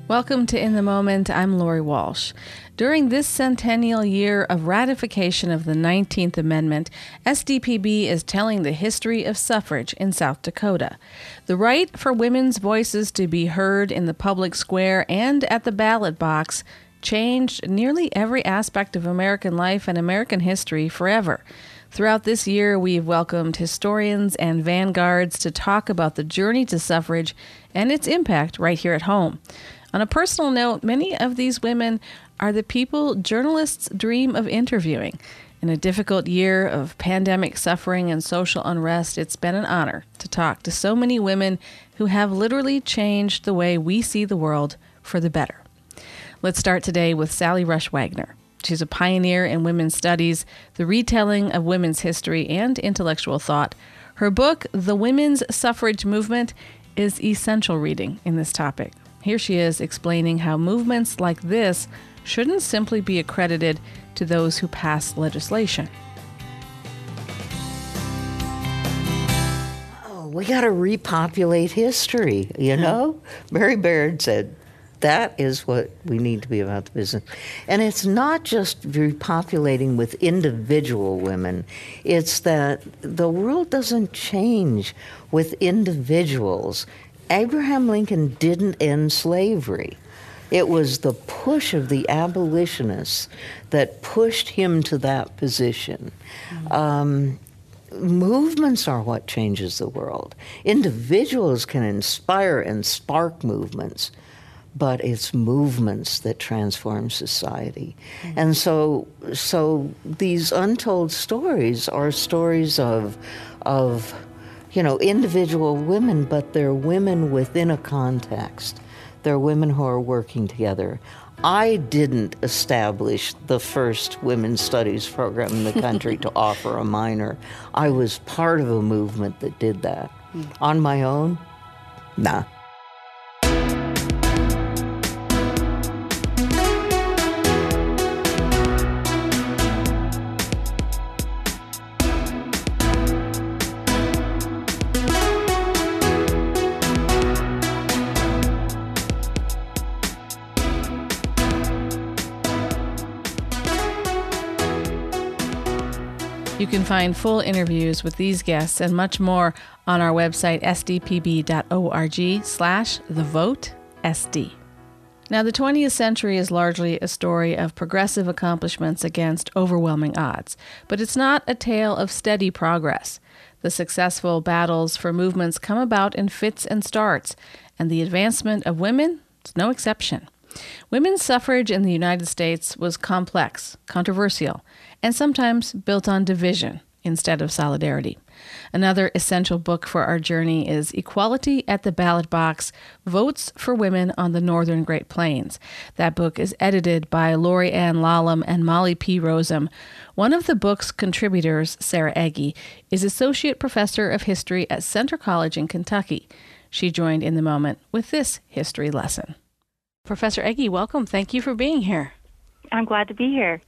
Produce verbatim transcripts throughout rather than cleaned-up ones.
Welcome to In the Moment. I'm Lori Walsh. During this centennial year of ratification of the nineteenth Amendment, S D P B is telling the history of suffrage in South Dakota. The right for women's voices to be heard in the public square and at the ballot box changed nearly every aspect of American life and American history forever. Throughout this year, we've welcomed historians and vanguards to talk about the journey to suffrage and its impact right here at home. On a personal note, many of these women are the people journalists dream of interviewing. In a difficult year of pandemic suffering and social unrest, it's been an honor to talk to so many women who have literally changed the way we see the world for the better. Let's start today with Sally Rush Wagner. She's a pioneer in women's studies, the retelling of women's history, and intellectual thought. Her book, The Women's Suffrage Movement, is essential reading in this topic. Here she is explaining how movements like this shouldn't simply be accredited to those who pass legislation. Oh, we got to repopulate history, you know? Mary Baird said, that is what we need to be about the business. And it's not just repopulating with individual women. It's that the world doesn't change with individuals. Abraham Lincoln didn't end slavery. It was the push of the abolitionists that pushed him to that position. Mm-hmm. Um, movements are what changes the world. Individuals can inspire and spark movements, but it's movements that transform society. Mm-hmm. And so so these untold stories are stories of of you know, individual women, but they're women within a context. They're women who are working together. I didn't establish the first women's studies program in the country to offer a minor. I was part of a movement that did that. Mm. On my own? Nah. You can find full interviews with these guests and much more on our website, s d p b dot org slash the vote S D. Now, the twentieth century is largely a story of progressive accomplishments against overwhelming odds, but it's not a tale of steady progress. The successful battles for movements come about in fits and starts, and the advancement of women is no exception. Women's suffrage in the United States was complex, controversial, and sometimes built on division instead of solidarity. Another essential book for our journey is Equality at the Ballot Box, Votes for Women on the Northern Great Plains. That book is edited by Lori Ann Lallam and Molly P. Rozum. One of the book's contributors, Sarah Egge, is Associate Professor of History at Centre College in Kentucky. She joined In the Moment with this history lesson. Professor Egge, welcome. Thank you for being here. I'm glad to be here.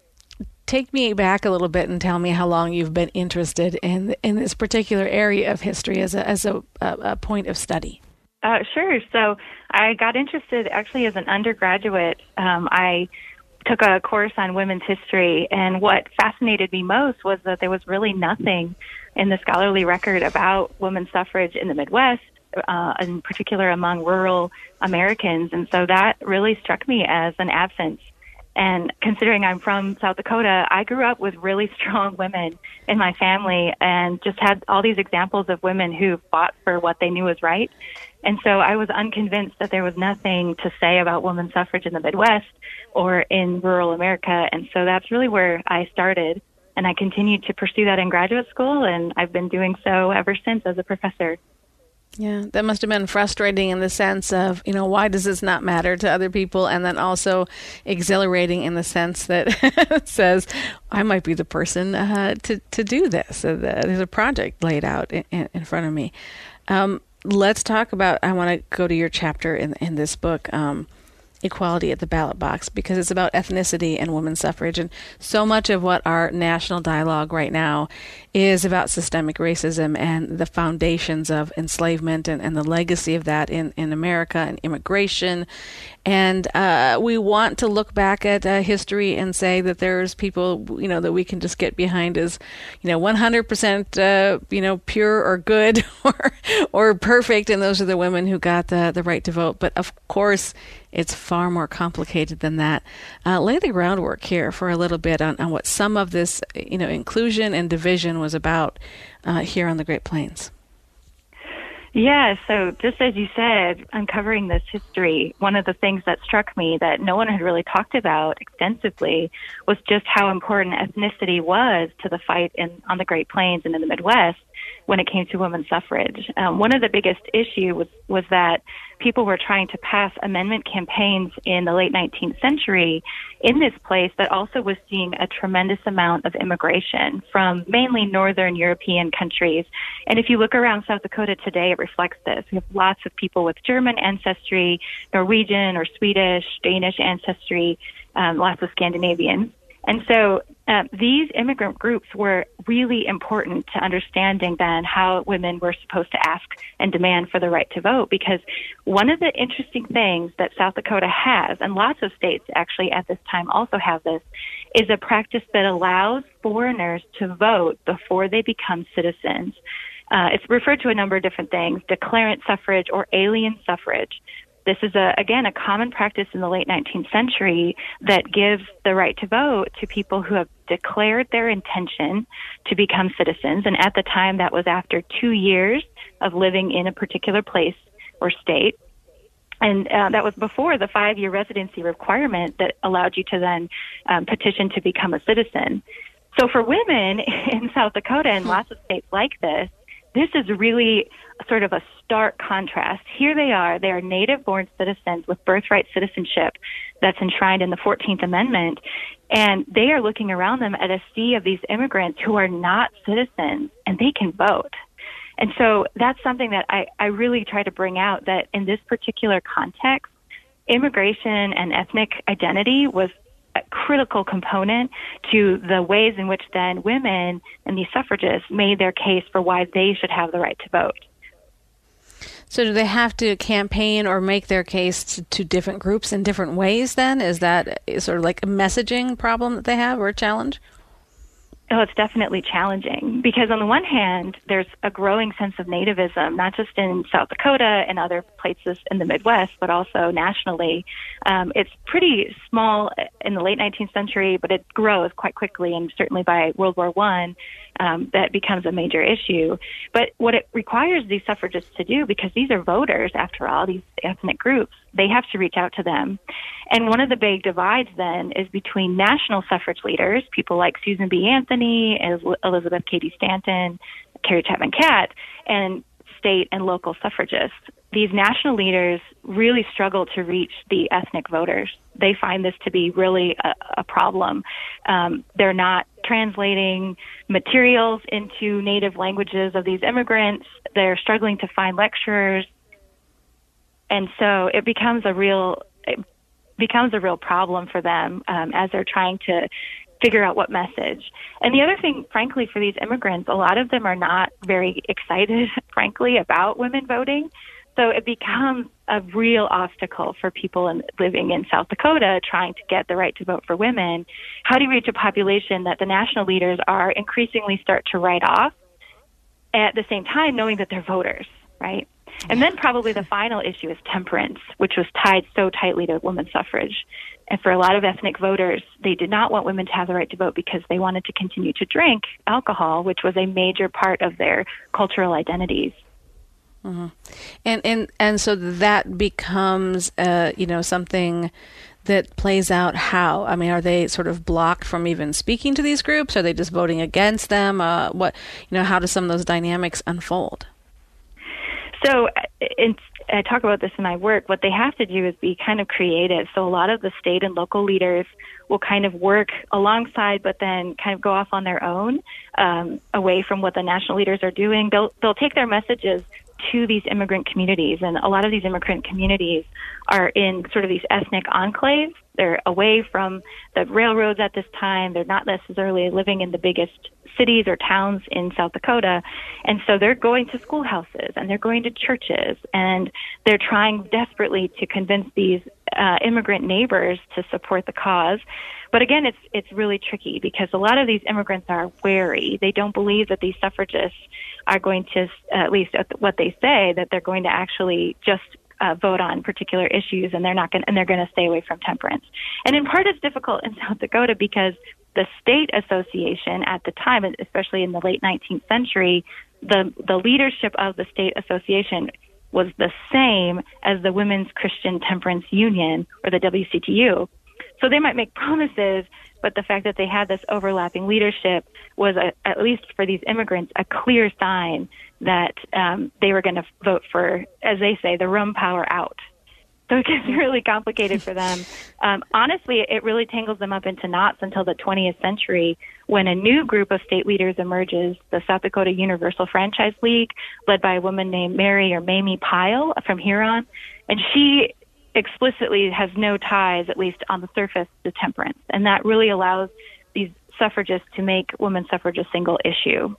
Take me back a little bit and tell me how long you've been interested in in this particular area of history as a as a, a, a point of study. Uh, sure. So I got interested actually as an undergraduate. Um, I took a course on women's history, and what fascinated me most was that there was really nothing in the scholarly record about women's suffrage in the Midwest, uh, in particular among rural Americans. And so that really struck me as an absence. And considering I'm from South Dakota, I grew up with really strong women in my family and just had all these examples of women who fought for what they knew was right. And so I was unconvinced that there was nothing to say about women's suffrage in the Midwest or in rural America. And so that's really where I started. And I continued to pursue that in graduate school, and I've been doing so ever since as a professor. Yeah, that must have been frustrating in the sense of, you know, why does this not matter to other people? And then also exhilarating in the sense that says, I might be the person uh, to, to do this. Uh, there's a project laid out in, in front of me. Um, let's talk about, I want to go to your chapter in, in this book. Um, equality at the ballot box, because it's about ethnicity and women's suffrage. And so much of what our national dialogue right now is about systemic racism and the foundations of enslavement and, and the legacy of that in, in America and immigration. And uh, we want to look back at uh, history and say that there's people, you know, that we can just get behind as, you know, one hundred percent, uh, you know, pure or good or or perfect. And those are the women who got the, the right to vote. But of course, it's far more complicated than that. Uh, lay the groundwork here for a little bit on, on what some of this, you know, inclusion and division was about uh, here on the Great Plains. Yeah, so just as you said, uncovering this history, one of the things that struck me that no one had really talked about extensively was just how important ethnicity was to the fight in, on the Great Plains and in the Midwest when it came to women's suffrage. Um, one of the biggest issues was, was that people were trying to pass amendment campaigns in the late nineteenth century in this place that also was seeing a tremendous amount of immigration from mainly Northern European countries. And if you look around South Dakota today, it reflects this. We have lots of people with German ancestry, Norwegian or Swedish, Danish ancestry, um, lots of Scandinavian. And so uh, these immigrant groups were really important to understanding then how women were supposed to ask and demand for the right to vote, because one of the interesting things that South Dakota has, and lots of states actually at this time also have this, is a practice that allows foreigners to vote before they become citizens. Uh, it's referred to a number of different things, declarant suffrage or alien suffrage. This is, a, again, a common practice in the late nineteenth century that gives the right to vote to people who have declared their intention to become citizens. And at the time, that was after two years of living in a particular place or state. And uh, that was before the five-year residency requirement that allowed you to then um, petition to become a citizen. So for women in South Dakota and lots of states like this, this is really sort of a stark contrast. Here they are. They are native-born citizens with birthright citizenship that's enshrined in the fourteenth Amendment, and they are looking around them at a sea of these immigrants who are not citizens, and they can vote. And so that's something that I, I really try to bring out, that in this particular context, immigration and ethnic identity was a critical component to the ways in which then women and these suffragists made their case for why they should have the right to vote. So do they have to campaign or make their case to, to different groups in different ways then? Is that sort of like a messaging problem that they have or a challenge? Oh, it's definitely challenging because on the one hand, there's a growing sense of nativism, not just in South Dakota and other places in the Midwest, but also nationally. Um, it's pretty small in the late nineteenth century, but it grows quite quickly, and certainly by World War One, um, that becomes a major issue. But what it requires these suffragists to do, because these are voters, after all, these ethnic groups, they have to reach out to them. And one of the big divides then is between national suffrage leaders, people like Susan B. Anthony, Elizabeth Cady Stanton, Carrie Chapman Catt, and state and local suffragists. These national leaders really struggle to reach the ethnic voters. They find this to be really a, a problem. Um, they're not translating materials into native languages of these immigrants. They're struggling to find lecturers. And so it becomes a real it becomes a real problem for them um, as they're trying to figure out what message. And the other thing, frankly, for these immigrants, a lot of them are not very excited, frankly, about women voting. So it becomes a real obstacle for people in, living in South Dakota trying to get the right to vote for women. How do you reach a population that the national leaders are increasingly start to write off at the same time knowing that they're voters, right? And then probably the final issue is temperance, which was tied so tightly to women's suffrage. And for a lot of ethnic voters, they did not want women to have the right to vote because they wanted to continue to drink alcohol, which was a major part of their cultural identities. Mm-hmm. And and and so that becomes, uh, you know, something that plays out how? I mean, are they sort of blocked from even speaking to these groups? Are they just voting against them? Uh, what, you know, how do some of those dynamics unfold? So it's, I talk about this in my work. What they have to do is be kind of creative. So a lot of the state and local leaders will kind of work alongside, but then kind of go off on their own, um, away from what the national leaders are doing. They'll they'll take their messages to these immigrant communities. And a lot of these immigrant communities are in sort of these ethnic enclaves. They're away from the railroads at this time. They're not necessarily living in the biggest cities or towns in South Dakota. And so they're going to schoolhouses and they're going to churches, and they're trying desperately to convince these uh, immigrant neighbors to support the cause. But again, it's it's really tricky because a lot of these immigrants are wary. They don't believe that these suffragists are going to, at least what they say, that they're going to actually just uh, vote on particular issues, and they're not going, and they're going to stay away from temperance. And in part, it's difficult in South Dakota because the state association at the time, especially in the late nineteenth century, the the leadership of the state association was the same as the Women's Christian Temperance Union, or the W C T U. So they might make promises, but the fact that they had this overlapping leadership was, a, at least for these immigrants, a clear sign that um, they were going to vote for, as they say, the rum power out. So it gets really complicated for them. Um, honestly, it really tangles them up into knots until the twentieth century, when a new group of state leaders emerges, the South Dakota Universal Franchise League, led by a woman named Mary or Mamie Pyle from Huron. And she explicitly has no ties, at least on the surface, to temperance. And that really allows these suffragists to make women's suffrage a single issue.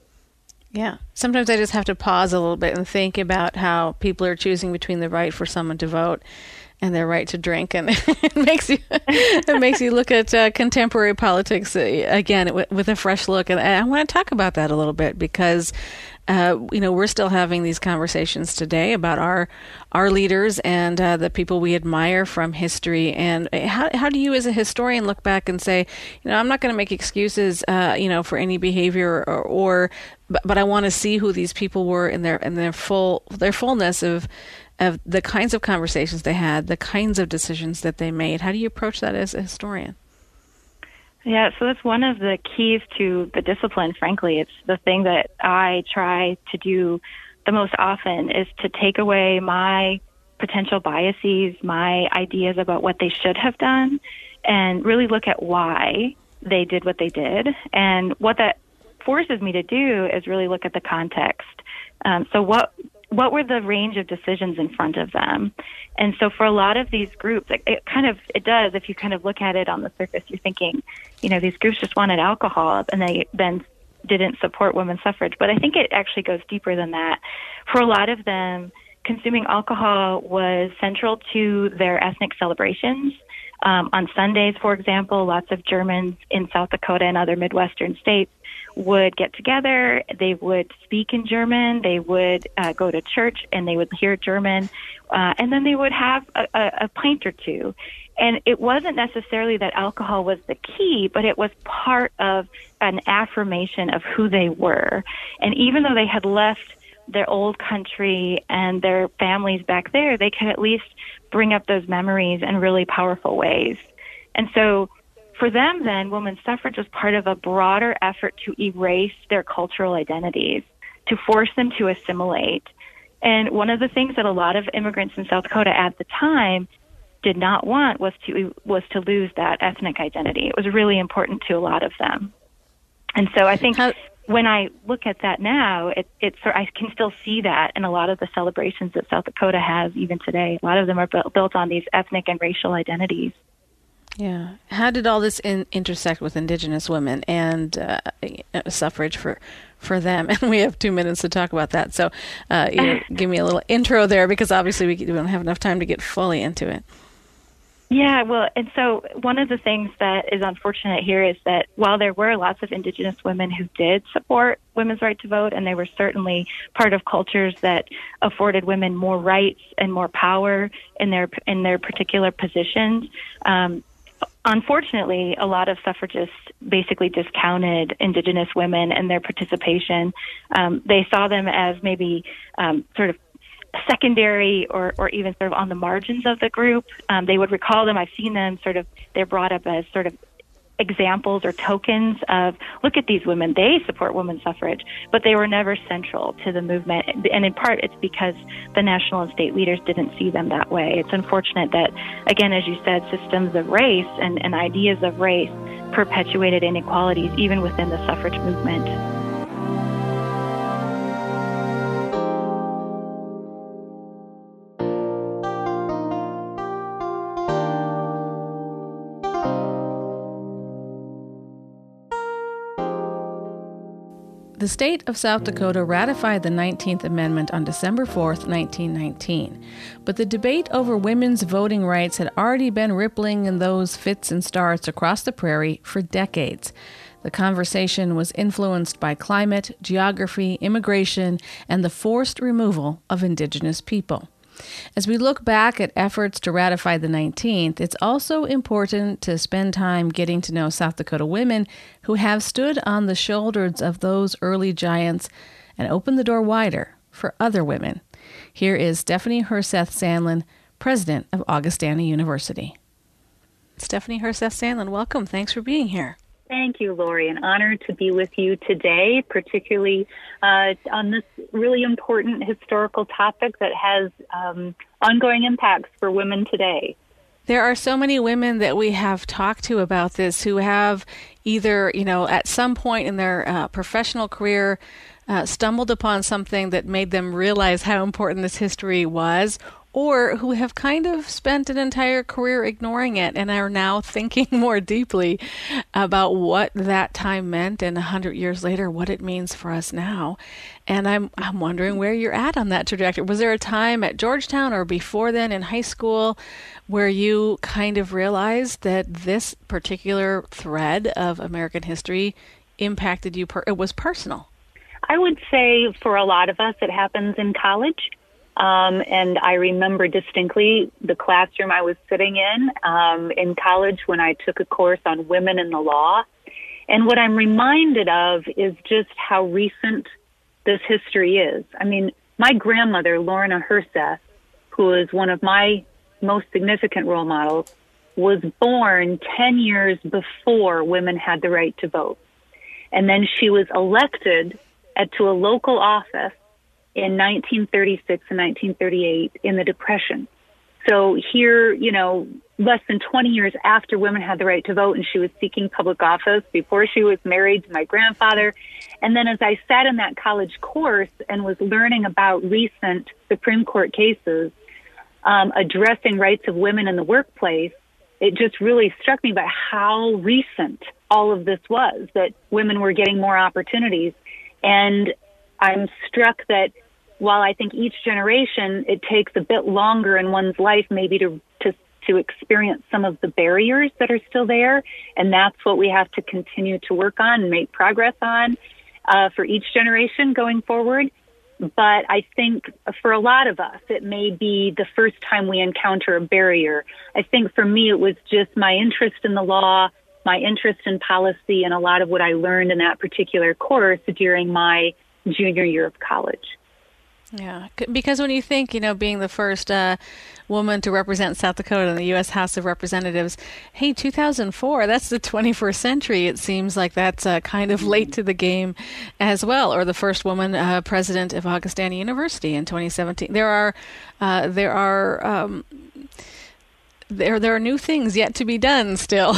Yeah. Sometimes I just have to pause a little bit and think about how people are choosing between the right for someone to vote and their right to drink, and it makes you it makes you look at uh, contemporary politics uh, again with, with a fresh look. And I want to talk about that a little bit because uh, you know we're still having these conversations today about our our leaders and uh, the people we admire from history. And how how do you, as a historian, look back and say, you know, I'm not going to make excuses, uh, you know, for any behavior, or, or but, but I want to see who these people were in their in their full their fullness of. of the kinds of conversations they had, the kinds of decisions that they made. How do you approach that as a historian? Yeah, so that's one of the keys to the discipline, frankly. It's the thing that I try to do the most often, is to take away my potential biases, my ideas about what they should have done, and really look at why they did what they did. And what that forces me to do is really look at the context. Um, so what what were the range of decisions in front of them? And so for a lot of these groups, it, it kind of, it does, if you kind of look at it on the surface, you're thinking, you know, these groups just wanted alcohol and they then didn't support women's suffrage. But I think it actually goes deeper than that. For a lot of them, consuming alcohol was central to their ethnic celebrations. Um, on Sundays, for example, lots of Germans in South Dakota and other Midwestern states would get together. They would speak in German. They would uh, go to church and they would hear German. Uh, and then they would have a, a, a pint or two. And it wasn't necessarily that alcohol was the key, but it was part of an affirmation of who they were. And even though they had left their old country and their families back there, they could at least bring up those memories in really powerful ways. And so for them, then, women's suffrage was part of a broader effort to erase their cultural identities, to force them to assimilate. And one of the things that a lot of immigrants in South Dakota at the time did not want was to was to lose that ethnic identity. It was really important to a lot of them. And so I think How- when I look at that now, it, it's I can still see that in a lot of the celebrations that South Dakota has even today. A lot of them are built, built on these ethnic and racial identities. Yeah. How did all this in, intersect with Indigenous women and uh, suffrage for for them? And we have two minutes to talk about that. So uh, you know, give me a little intro there, because obviously we don't have enough time to get fully into it. Yeah, well, and so one of the things that is unfortunate here is that while there were lots of Indigenous women who did support women's right to vote, and they were certainly part of cultures that afforded women more rights and more power in their in their particular positions, um, unfortunately, a lot of suffragists basically discounted Indigenous women and their participation. Um, they saw them as maybe um, sort of secondary or, or even sort of on the margins of the group. Um, they would recall them. I've seen them sort of, they're brought up as sort of examples or tokens of, look at these women, they support women's suffrage, but they were never central to the movement. And in part, it's because the national and state leaders didn't see them that way. It's unfortunate that, again, as you said, systems of race and, and ideas of race perpetuated inequalities even within the suffrage movement. The state of South Dakota ratified the nineteenth Amendment on December fourth, nineteen nineteen. But the debate over women's voting rights had already been rippling in those fits and starts across the prairie for decades. The conversation was influenced by climate, geography, immigration, and the forced removal of indigenous people. As we look back at efforts to ratify the nineteenth, it's also important to spend time getting to know South Dakota women who have stood on the shoulders of those early giants and opened the door wider for other women. Here is Stephanie Herseth Sandlin, president of Augustana University. Stephanie Herseth Sandlin, welcome. Thanks for being here. Thank you, Lori. An honor to be with you today, particularly uh, on this really important historical topic that has um, ongoing impacts for women today. There are so many women that we have talked to about this who have either, you know, at some point in their uh, professional career uh, stumbled upon something that made them realize how important this history was, or who have kind of spent an entire career ignoring it and are now thinking more deeply about what that time meant and a hundred years later, what it means for us now. And I'm I'm wondering where you're at on that trajectory. Was there a time at Georgetown or before then in high school where you kind of realized that this particular thread of American history impacted you? Per- it was personal. I would say for a lot of us, it happens in college. Um, and I remember distinctly the classroom I was sitting in um, in college when I took a course on women in the law. And what I'm reminded of is just how recent this history is. I mean, my grandmother, Lorna Herseth, who is one of my most significant role models, was born ten years before women had the right to vote. And then she was elected at, to a local office in nineteen thirty-six and nineteen thirty-eight in the Depression. So here, you know, less than twenty years after women had the right to vote, and she was seeking public office before she was married to my grandfather. And then as I sat in that college course and was learning about recent Supreme Court cases um, addressing rights of women in the workplace, it just really struck me by how recent all of this was, that women were getting more opportunities. And I'm struck that while I think each generation, it takes a bit longer in one's life maybe to, to to experience some of the barriers that are still there, and that's what we have to continue to work on and make progress on uh, for each generation going forward. But I think for a lot of us, it may be the first time we encounter a barrier. I think for me, it was just my interest in the law, my interest in policy, and a lot of what I learned in that particular course during my junior year of college. Yeah, because when you think, you know, being the first uh, woman to represent South Dakota in the U S House of Representatives, hey, two thousand four, that's the twenty-first century. It seems like that's uh, kind of late to the game as well. Or the first woman uh, president of Augustana University in twenty seventeen. There are, uh, there are, um, there there are new things yet to be done still.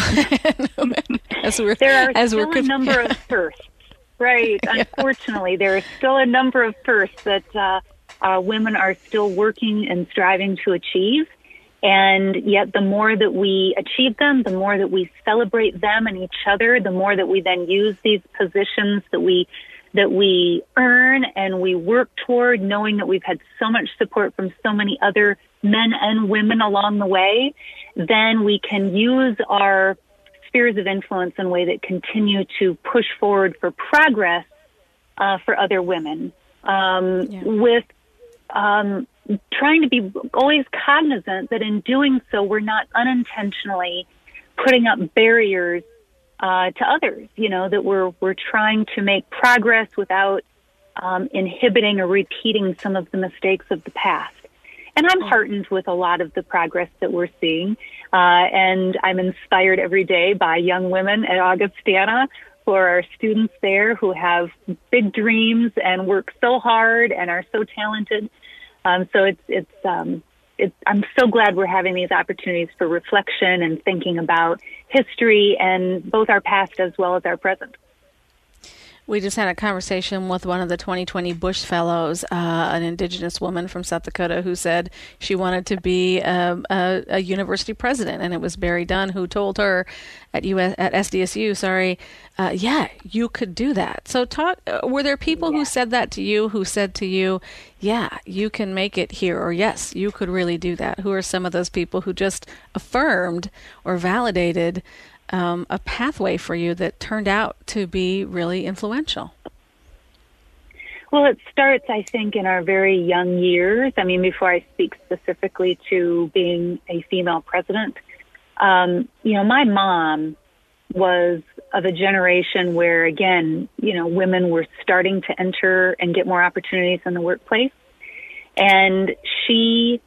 as we're, there are as still we're, a number of firsts. Right. Yeah. Unfortunately, there are still a number of firsts that uh, uh, women are still working and striving to achieve. And yet the more that we achieve them, the more that we celebrate them and each other, the more that we then use these positions that we that we earn and we work toward, knowing that we've had so much support from so many other men and women along the way, then we can use our spheres of influence in a way that continue to push forward for progress uh, for other women, um, yeah. with um, trying to be always cognizant that in doing so, we're not unintentionally putting up barriers uh, to others. You know, that we're we're trying to make progress without um, inhibiting or repeating some of the mistakes of the past. And I'm heartened with a lot of the progress that we're seeing. Uh, and I'm inspired every day by young women at Augustana who are our students there who have big dreams and work so hard and are so talented. Um, so it's, it's, um, it's, I'm so glad we're having these opportunities for reflection and thinking about history and both our past as well as our present. We just had a conversation with one of the twenty twenty Bush Fellows, uh, an indigenous woman from South Dakota, who said she wanted to be a, a, a university president, and it was Barry Dunn who told her at U S at S D S U, sorry, uh, yeah, you could do that. So, talk. Uh, were there people yeah. who said that to you, who said to you, yeah, you can make it here, or yes, you could really do that? Who are some of those people who just affirmed or validated Um, a pathway for you that turned out to be really influential? Well, it starts, I think, in our very young years. I mean, before I speak specifically to being a female president, um, you know, my mom was of a generation where, again, you know, women were starting to enter and get more opportunities in the workplace. And she,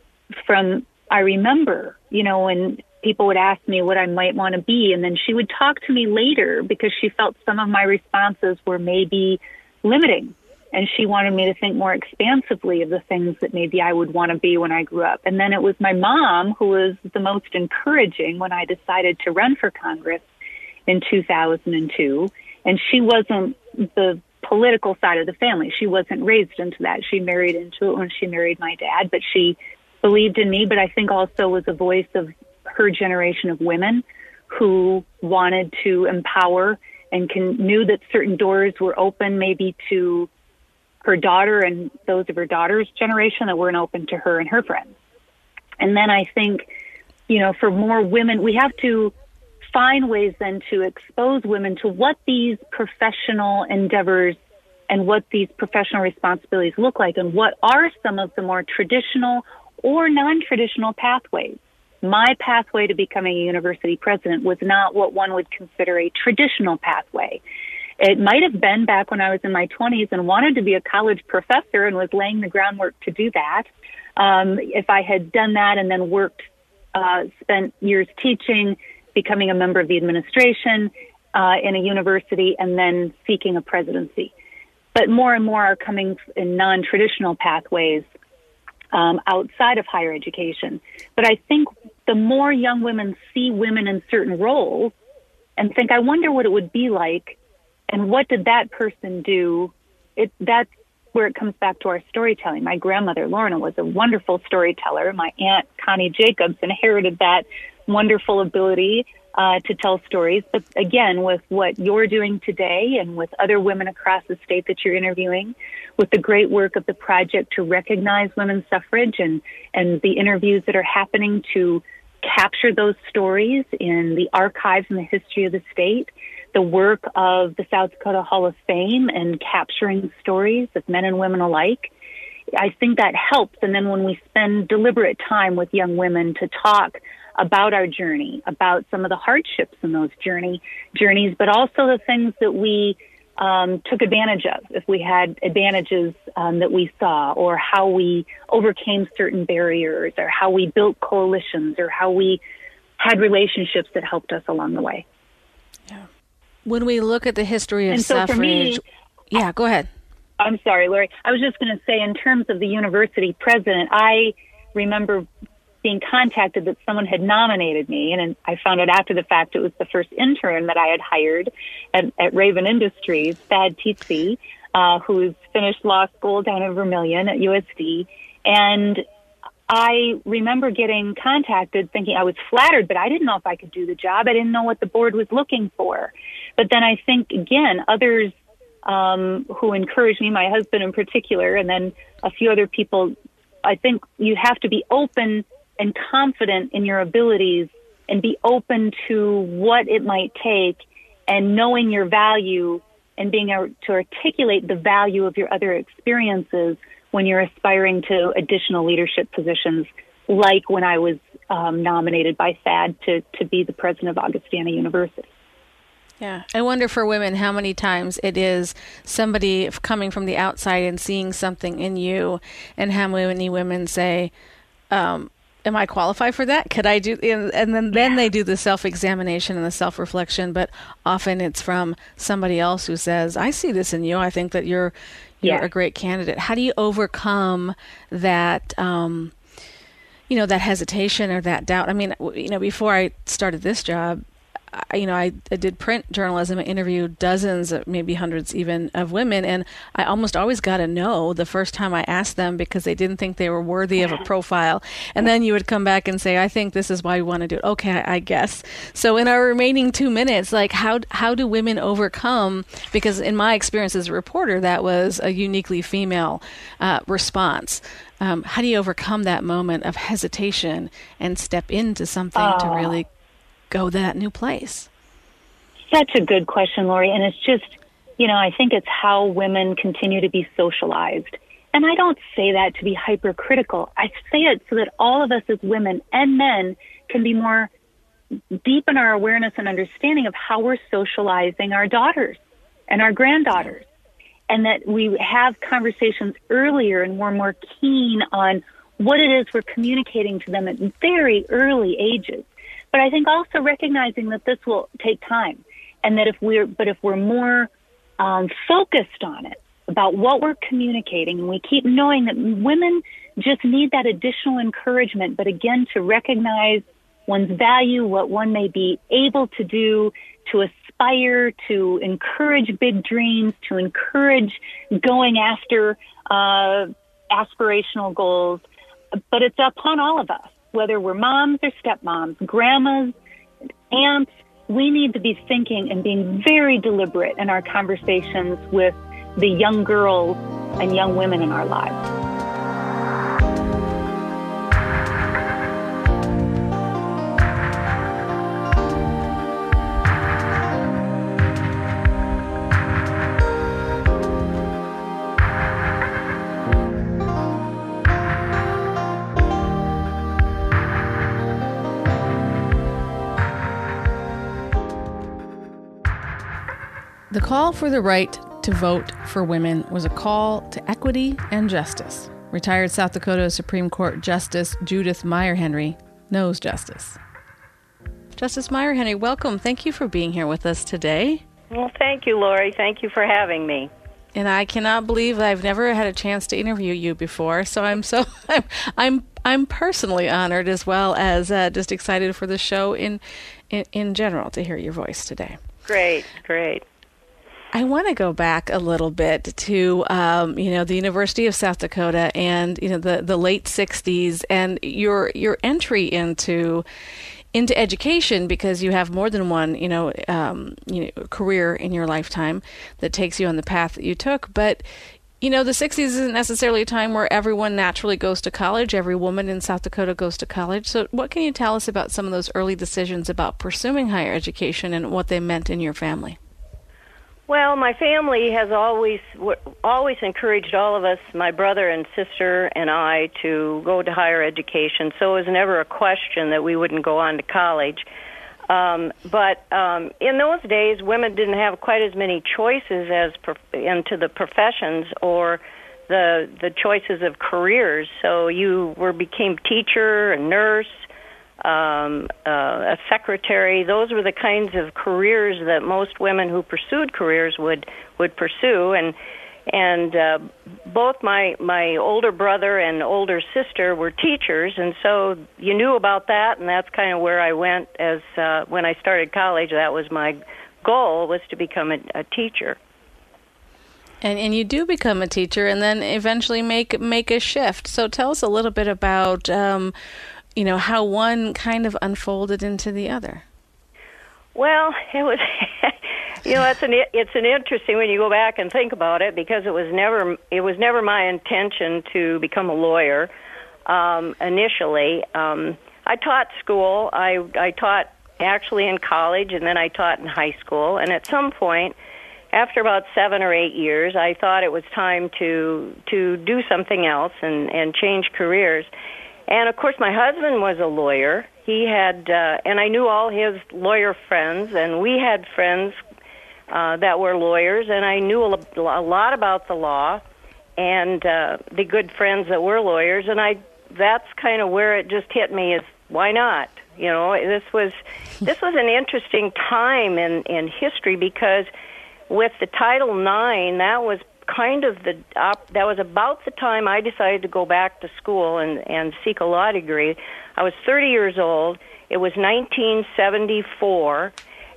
from, I remember, you know, when people would ask me what I might want to be, and then she would talk to me later because she felt some of my responses were maybe limiting, and she wanted me to think more expansively of the things that maybe I would want to be when I grew up. And then it was my mom who was the most encouraging when I decided to run for Congress in two thousand two, and she wasn't the political side of the family. She wasn't raised into that. She married into it when she married my dad, but she believed in me, but I think also was a voice of her generation of women who wanted to empower and can, knew that certain doors were open maybe to her daughter and those of her daughter's generation that weren't open to her and her friends. And then I think, you know, for more women, we have to find ways then to expose women to what these professional endeavors and what these professional responsibilities look like, and what are some of the more traditional or non-traditional pathways. My pathway to becoming a university president was not what one would consider a traditional pathway. It might have been back when I was in my twenties and wanted to be a college professor and was laying the groundwork to do that. Um, if I had done that and then worked, uh, spent years teaching, becoming a member of the administration uh, in a university, and then seeking a presidency. But more and more are coming in non-traditional pathways Um, outside of higher education. But I think the more young women see women in certain roles and think, I wonder what it would be like, and what did that person do, it that's where it comes back to our storytelling. My grandmother, Lorna, was a wonderful storyteller. My aunt, Connie Jacobs, inherited that wonderful ability uh, to tell stories. But again, with what you're doing today and with other women across the state that you're interviewing, with the great work of the project to recognize women's suffrage and, and the interviews that are happening to capture those stories in the archives and the history of the state, the work of the South Dakota Hall of Fame and capturing stories of men and women alike, I think that helps. And then when we spend deliberate time with young women to talk about our journey, about some of the hardships in those journey journeys, but also the things that we um, took advantage of, if we had advantages um, that we saw, or how we overcame certain barriers, or how we built coalitions, or how we had relationships that helped us along the way. Yeah. When we look at the history of and so suffrage, for me, yeah, go ahead. I'm sorry, Lori. I was just going to say, in terms of the university president, I remember being contacted that someone had nominated me, and I found out after the fact it was the first intern that I had hired at, at Raven Industries, Thad Tietze, uh, who's finished law school down in Vermilion at U S D. And I remember getting contacted thinking I was flattered, but I didn't know if I could do the job. I didn't know what the board was looking for. But then I think, again, others um, who encouraged me, my husband in particular, and then a few other people, I think you have to be open and confident in your abilities and be open to what it might take, and knowing your value and being able to articulate the value of your other experiences when you're aspiring to additional leadership positions, like when I was um, nominated by Thad to, to be the president of Augustana University. Yeah. I wonder for women how many times it is somebody coming from the outside and seeing something in you, and how many women say, um, am I qualified for that? Could I do? And then, then they do the self-examination and the self-reflection, but often it's from somebody else who says, I see this in you. I think that you're you're yeah. a great candidate. How do you overcome that, um, you know, that hesitation or that doubt? I mean, you know, before I started this job, I, you know, I, I did print journalism. I interviewed dozens, maybe hundreds even, of women, and I almost always got a no the first time I asked them because they didn't think they were worthy of a profile. And then you would come back and say, I think this is why we want to do it. Okay, I guess. So in our remaining two minutes, like how how do women overcome, because in my experience as a reporter, that was a uniquely female uh, response. Um, how do you overcome that moment of hesitation and step into something oh. to really go to that new place? Such a good question, Lori. And it's just, you know, I think it's how women continue to be socialized. And I don't say that to be hypercritical. I say it so that all of us as women and men can be more deep in our awareness and understanding of how we're socializing our daughters and our granddaughters. And that we have conversations earlier and we're more keen on what it is we're communicating to them at very early ages. But I think also recognizing that this will take time, and that if we're, but if we're more um, focused on it, about what we're communicating, and we keep knowing that women just need that additional encouragement, but again, to recognize one's value, what one may be able to do, to aspire, to encourage big dreams, to encourage going after uh, aspirational goals. But it's upon all of us, whether we're moms or stepmoms, grandmas, aunts. We need to be thinking and being very deliberate in our conversations with the young girls and young women in our lives. The call for the right to vote for women was a call to equity and justice. Retired South Dakota Supreme Court Justice Judith Meyer Henry knows justice. Justice Meyer Henry, welcome. Thank you for being here with us today. Well, thank you, Lori. Thank you for having me. And I cannot believe I've never had a chance to interview you before, so I'm so I'm I'm, I'm personally honored, as well as uh, just excited for the show in, in in general to hear your voice today. Great, great. I want to go back a little bit to, um, you know, the University of South Dakota and, you know, the, the late sixties and your your entry into into education, because you have more than one, you know, um, you know, career in your lifetime that takes you on the path that you took. But, you know, the sixties isn't necessarily a time where everyone naturally goes to college. Every woman in South Dakota goes to college. So what can you tell us about some of those early decisions about pursuing higher education and what they meant in your family? Well, my family has always always encouraged all of us, my brother and sister and I, to go to higher education. So it was never a question that we wouldn't go on to college. Um, but um, in those days, women didn't have quite as many choices as prof- into the professions or the the choices of careers. So you were became teacher, a nurse, Um, uh, a secretary. Those were the kinds of careers that most women who pursued careers would would pursue. And and uh, both my my older brother and older sister were teachers, and so you knew about that. And that's kind of where I went as uh, when I started college. That was my goal, was to become a, a teacher. And and you do become a teacher, and then eventually make make a shift. So tell us a little bit about Um, you know, how one kind of unfolded into the other. Well, it was, you know, it's an it's an interesting when you go back and think about it, because it was never it was never my intention to become a lawyer. Um, initially, um, I taught school. I I taught actually in college, and then I taught in high school. And at some point, after about seven or eight years, I thought it was time to to do something else and and change careers. And, of course, my husband was a lawyer. He had, uh, and I knew all his lawyer friends, and we had friends uh, that were lawyers, and I knew a, a lot about the law and uh, the good friends that were lawyers, and I that's kind of where it just hit me is, why not? You know, this was this was an interesting time in, in history, because with the Title nine, that was kind of the op- that was about the time I decided to go back to school and, and seek a law degree. I was thirty years old. It was nineteen seventy-four,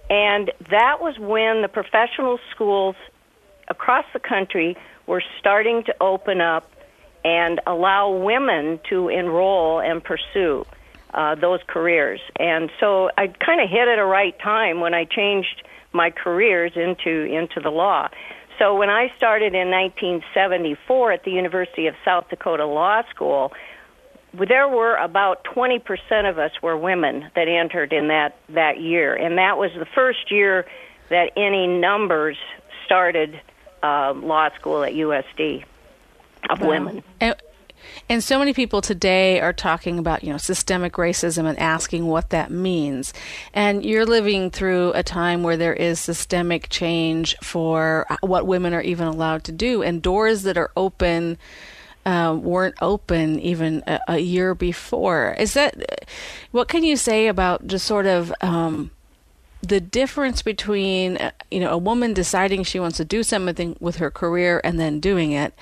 And that was when the professional schools across the country were starting to open up and allow women to enroll and pursue uh, those careers. And so I kind of hit at a right time when I changed my careers into into the law. So when I started in nineteen seventy-four at the University of South Dakota Law School, there were about twenty percent of us were women that entered in that, that year. And that was the first year that any numbers started uh, law school at U S D of wow. women. And, and so many people today are talking about, you know, systemic racism and asking what that means. And you're living through a time where there is systemic change for what women are even allowed to do, and doors that are open Uh, weren't open even a, a year before. Is that, what can you say about just sort of um, the difference between, uh, you know, a woman deciding she wants to do something with her career and then doing it,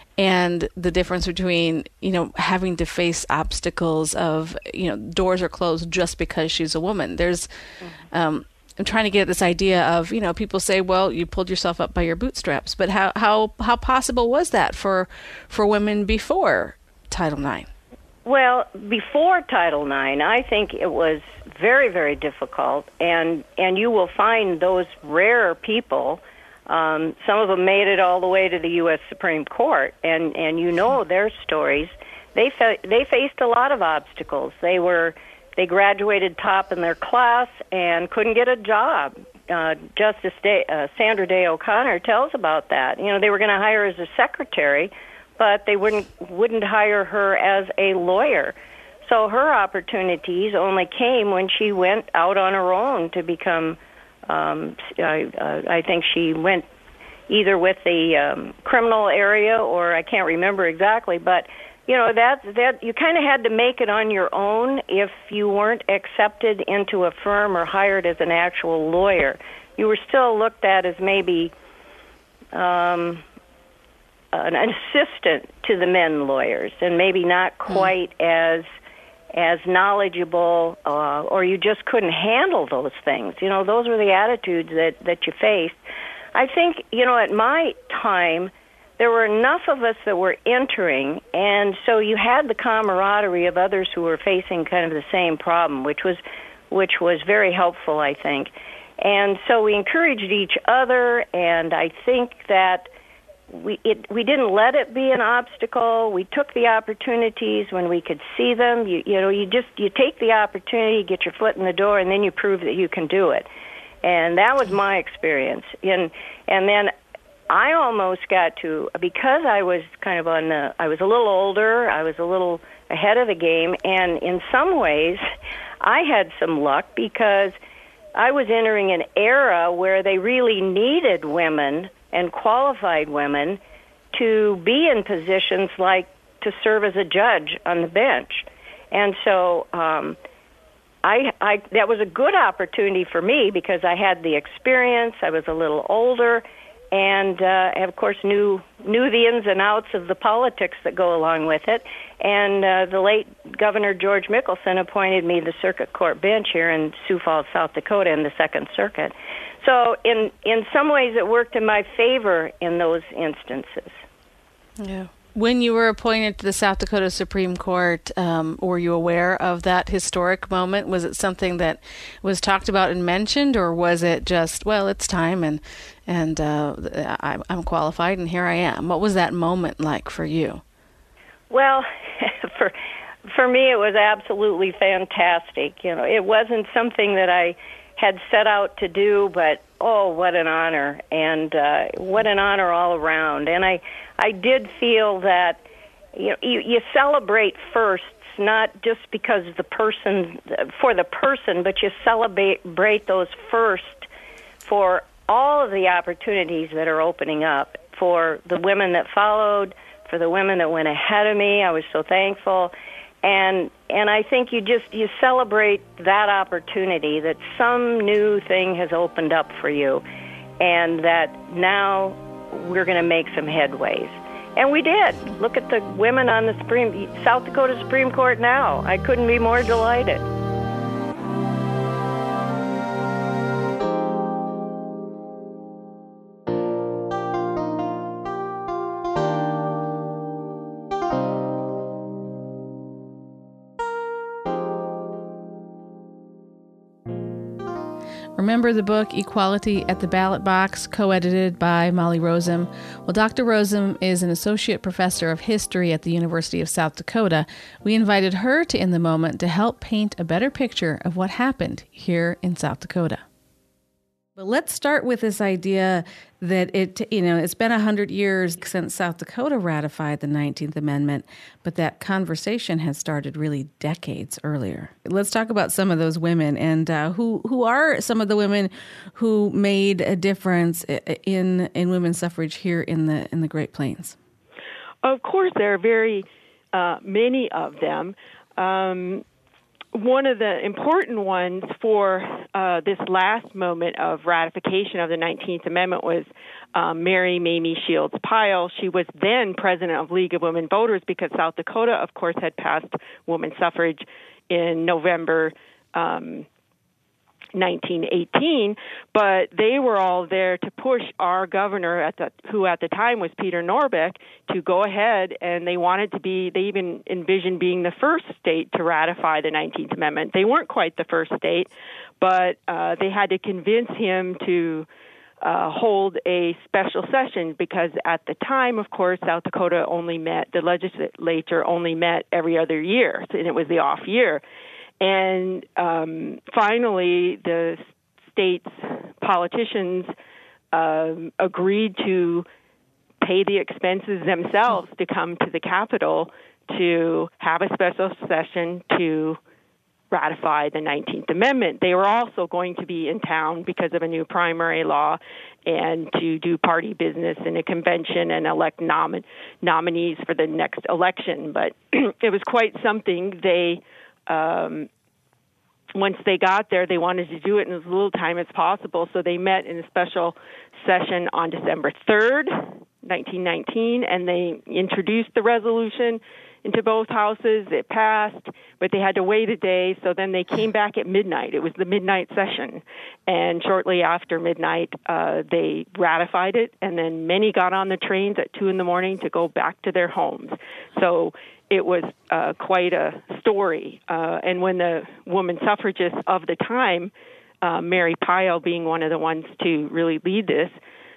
and the difference between, you know, having to face obstacles of, you know, doors are closed just because she's a woman? There's, mm-hmm. um, I'm trying to get at this idea of, you know, people say, well, you pulled yourself up by your bootstraps, but how how, how possible was that for for women before Title nine? Well, before Title nine, I think it was very, very difficult, and, and you will find those rare people, um, some of them made it all the way to the U S Supreme Court, and, and you know their stories. They fa- they faced a lot of obstacles. They were... They graduated top in their class and couldn't get a job. Uh, Justice Day, uh, Sandra Day O'Connor tells about that. You know, they were going to hire her as a secretary, but they wouldn't wouldn't hire her as a lawyer. So her opportunities only came when she went out on her own to become. Um, I, uh, I think she went either with the um, criminal area, or I can't remember exactly, but. You know, that that you kind of had to make it on your own if you weren't accepted into a firm or hired as an actual lawyer. You were still looked at as maybe um, an assistant to the men lawyers, and maybe not quite mm. as as knowledgeable, uh, or you just couldn't handle those things. You know, those were the attitudes that, that you faced. I think, you know, at my time, there were enough of us that were entering, and so you had the camaraderie of others who were facing kind of the same problem, which was which was very helpful, I think. And so we encouraged each other, and I think that we it, we didn't let it be an obstacle. We took the opportunities when we could see them. You, you know, you just you take the opportunity, get your foot in the door, and then you prove that you can do it. And that was my experience. And and then I almost got to, because I was kind of on the, I was a little older, I was a little ahead of the game, and in some ways, I had some luck because I was entering an era where they really needed women and qualified women to be in positions like to serve as a judge on the bench. And so um, I, I, that was a good opportunity for me because I had the experience, I was a little older, and uh, of course knew knew the ins and outs of the politics that go along with it. And uh, the late Governor George Mickelson appointed me the Circuit Court bench here in Sioux Falls, South Dakota, in the Second Circuit. So in in some ways it worked in my favor in those instances. Yeah. When you were appointed to the South Dakota Supreme Court, um, were you aware of that historic moment? Was it something that was talked about and mentioned, or was it just, well, it's time and and uh, I, I'm qualified and here I am? What was that moment like for you? Well, for for me, it was absolutely fantastic. You know, it wasn't something that I had set out to do, but oh, what an honor, and uh, what an honor all around. And I, I did feel that you know, you, you celebrate firsts, not just because the person, for the person, but you celebrate those first for all of the opportunities that are opening up, for the women that followed, for the women that went ahead of me. I was so thankful. And and I think you just, you celebrate that opportunity, that some new thing has opened up for you, and that now we're going to make some headways. And we did. Look at the women on the Supreme, South Dakota Supreme Court now. I couldn't be more delighted. Remember the book Equality at the Ballot Box, co-edited by Molly Rozum? Well, Doctor Rozum is an associate professor of history at the University of South Dakota. We invited her to In the Moment to help paint a better picture of what happened here in South Dakota. But let's start with this idea that it, you know, it's been a hundred years since South Dakota ratified the nineteenth Amendment, but that conversation has started really decades earlier. Let's talk about some of those women and uh, who who are some of the women who made a difference in in women's suffrage here in the in the Great Plains. Of course, there are very uh, many of them. Um, One of the important ones for uh, this last moment of ratification of the nineteenth Amendment was um, Mary Mamie Shields Pyle. She was then president of League of Women Voters because South Dakota, of course, had passed women's suffrage in November um, nineteen eighteen, but they were all there to push our governor, at the, who at the time was Peter Norbeck, to go ahead, and they wanted to be, they even envisioned being the first state to ratify the nineteenth Amendment. They weren't quite the first state, but uh, they had to convince him to uh, hold a special session because at the time, of course, South Dakota only met, the legislature only met every other year, and it was the off year. And um, finally, the state's politicians um, agreed to pay the expenses themselves to come to the Capitol to have a special session to ratify the nineteenth Amendment. They were also going to be in town because of a new primary law and to do party business in a convention and elect nom- nominees for the next election. But it was quite something. They Um, once they got there, they wanted to do it in as little time as possible, so they met in a special session on December third, nineteen nineteen, and they introduced the resolution into both houses. It passed, but they had to wait a day, so then they came back at midnight. It was the midnight session, and shortly after midnight, uh, they ratified it, and then many got on the trains at two in the morning to go back to their homes. So it was uh, quite a story. Uh, and when the woman suffragists of the time, uh, Mary Pyle being one of the ones to really lead this,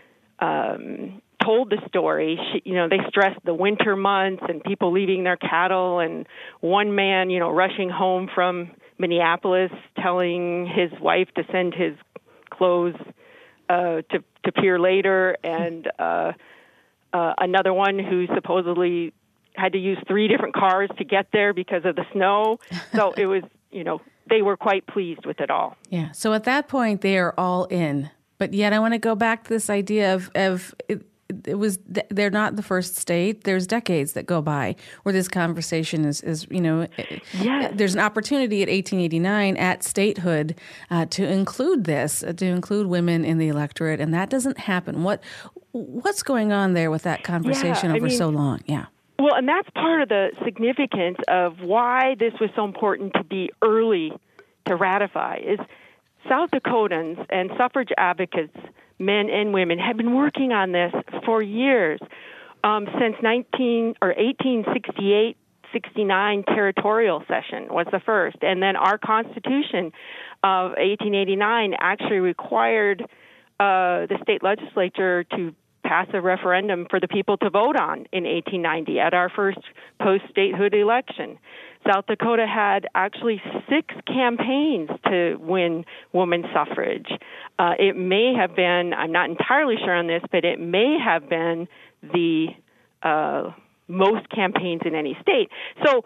um, told the story, she, you know, they stressed the winter months and people leaving their cattle, and one man, you know, rushing home from Minneapolis, telling his wife to send his clothes uh, to, to pier later, and uh, uh, another one who supposedly had to use three different cars to get there because of the snow. So it was, you know, they were quite pleased with it all. Yeah. So at that point, they are all in. But yet I want to go back to this idea of, of it, it was, they're not the first state. There's decades that go by where this conversation is, is you know, yes. There's an opportunity at eighteen eighty-nine at statehood uh, to include this, uh, to include women in the electorate. And that doesn't happen. What What's going on there with that conversation yeah, over I mean, so long? Yeah. Well, and that's part of the significance of why this was so important to be early to ratify, is South Dakotans and suffrage advocates, men and women, have been working on this for years. Um, since nineteen or eighteen sixty-eight sixty-nine territorial session was the first. And then our Constitution of eighteen eighty-nine actually required uh, the state legislature to pass a referendum for the people to vote on in eighteen ninety at our first post-statehood election. South Dakota had actually six campaigns to win women's suffrage. Uh, it may have been, I'm not entirely sure on this, but it may have been the uh, most campaigns in any state. So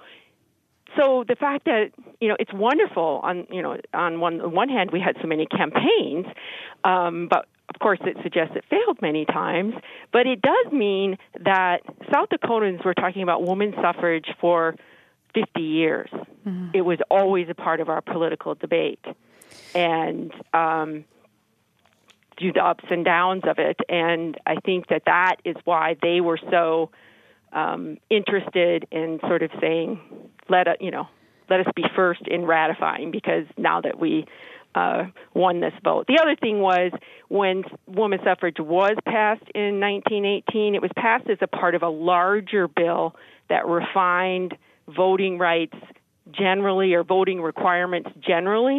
So the fact that, you know, it's wonderful on, you know, on one, on one hand we had so many campaigns, um, but of course it suggests it failed many times, but it does mean that South Dakotans were talking about women's suffrage for fifty years. Mm-hmm. It was always a part of our political debate, and um, through the ups and downs of it, and I think that that is why they were so um, interested in sort of saying, let us, you know, let us be first in ratifying, because now that we uh, won this vote. The other thing was, when women's suffrage was passed in nineteen eighteen, it was passed as a part of a larger bill that refined voting rights generally, or voting requirements generally,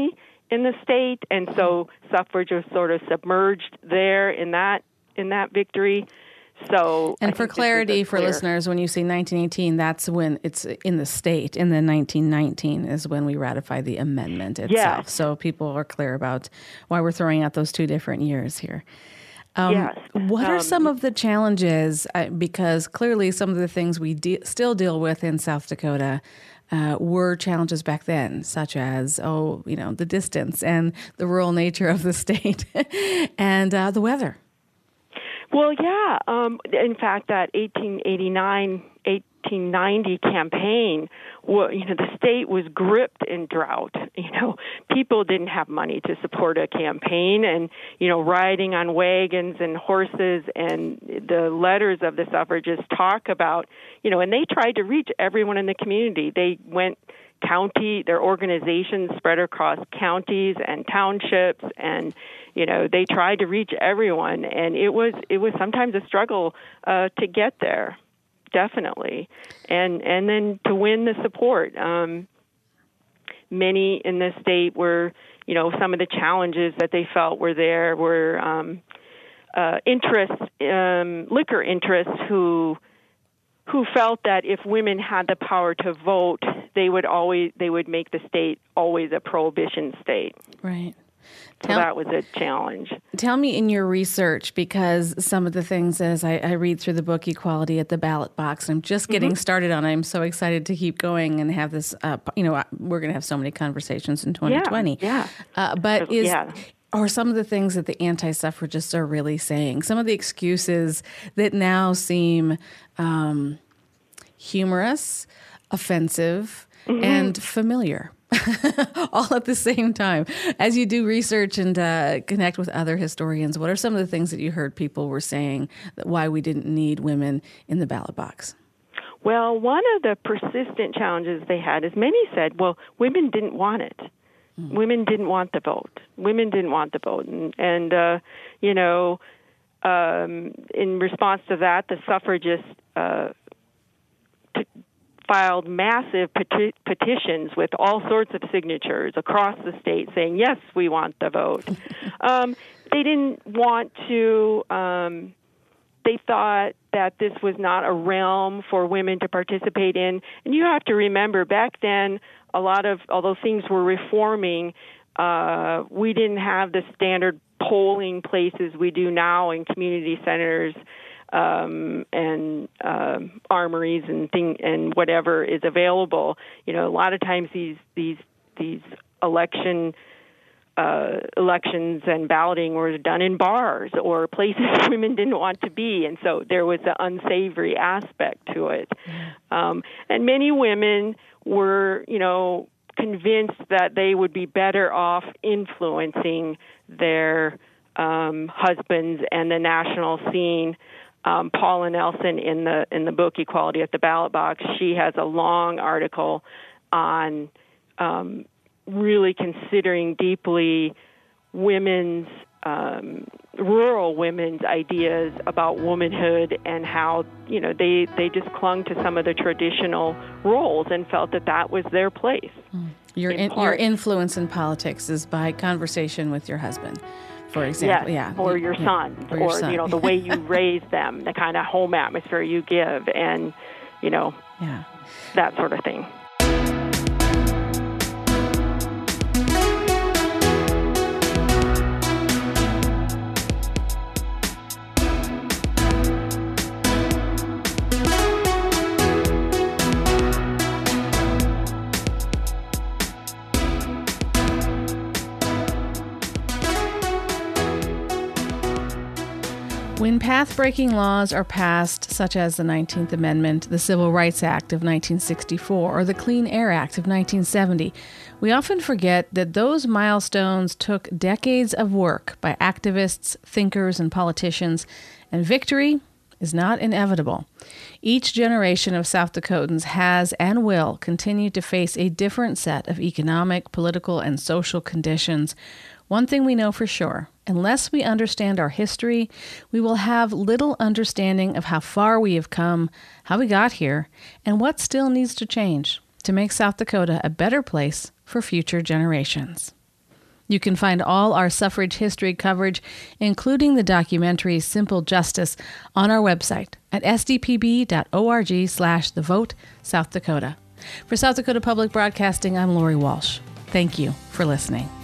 in the state, and so suffrage was sort of submerged there in that in that victory. So, and I for clarity for clear. listeners, when you say nineteen eighteen, that's when it's in the state. And then nineteen nineteen is when we ratify the amendment itself. Yes. So people are clear about why we're throwing out those two different years here. Um, yes. What are Um, some of the challenges? Uh, because clearly some of the things we de- still deal with in South Dakota uh, were challenges back then, such as, oh, you know, the distance and the rural nature of the state and uh, the weather. Well, yeah. Um, in fact, that eighteen eighty-nine, eighteen ninety campaign, well, you know, the state was gripped in drought. You know, people didn't have money to support a campaign, and you know, riding on wagons and horses. And the letters of the suffragists talk about, you know, and they tried to reach everyone in the community. They went county, their organizations spread across counties and townships, and you know, they tried to reach everyone, and it was it was sometimes a struggle uh, to get there, definitely, and and then to win the support. Um, many in the state were, you know, some of the challenges that they felt were there were um, uh, interests, um, liquor interests who. who felt that if women had the power to vote, they would always they would make the state always a prohibition state. Right. So Tell, that was a challenge. Tell me in your research, because some of the things as I, I read through the book Equality at the Ballot Box, I'm just getting mm-hmm. started on it. I'm so excited to keep going and have this, uh, you know, we're going to have so many conversations in twenty twenty. Yeah, yeah. Uh, but is... Yeah. Or some of the things that the anti-suffragists are really saying, some of the excuses that now seem um, humorous, offensive, mm-hmm. and familiar, all at the same time. As you do research and uh, connect with other historians, what are some of the things that you heard people were saying that why we didn't need women in the ballot box? Well, one of the persistent challenges they had is many said, well, women didn't want it. Mm. Women didn't want the vote. Women didn't want the vote. And, and uh, you know, um, in response to that, the suffragists uh, t- filed massive peti- petitions with all sorts of signatures across the state saying, yes, we want the vote. um, they didn't want to... Um, They thought that this was not a realm for women to participate in. And you have to remember, back then, a lot of, although things were reforming, uh, we didn't have the standard polling places we do now in community centers um, and uh, armories and thing and whatever is available. You know, a lot of times these these these election Uh, elections and balloting were done in bars or places women didn't want to be, and so there was an unsavory aspect to it. Um, and many women were, you know, convinced that they would be better off influencing their um, husbands and the national scene. Um, Paula Nelson, in the in the book Equality at the Ballot Box, she has a long article on um, really considering deeply women's, um, rural women's ideas about womanhood and how, you know, they, they just clung to some of the traditional roles and felt that that was their place. Mm. Your in, your influence in politics is by conversation with your husband, for example. Yes, yeah. or your yeah. sons, or, or, your son. you know, the way you raise them, the kind of home atmosphere you give, and, you know, yeah. that sort of thing. When path-breaking laws are passed, such as the nineteenth Amendment, the Civil Rights Act of nineteen sixty-four, or the Clean Air Act of nineteen seventy, we often forget that those milestones took decades of work by activists, thinkers, and politicians, and victory is not inevitable. Each generation of South Dakotans has and will continue to face a different set of economic, political, and social conditions. One thing we know for sure, unless we understand our history, we will have little understanding of how far we have come, how we got here, and what still needs to change to make South Dakota a better place for future generations. You can find all our suffrage history coverage, including the documentary Simple Justice, on our website at s d p b dot org slash the vote South Dakota. For South Dakota Public Broadcasting, I'm Lori Walsh. Thank you for listening.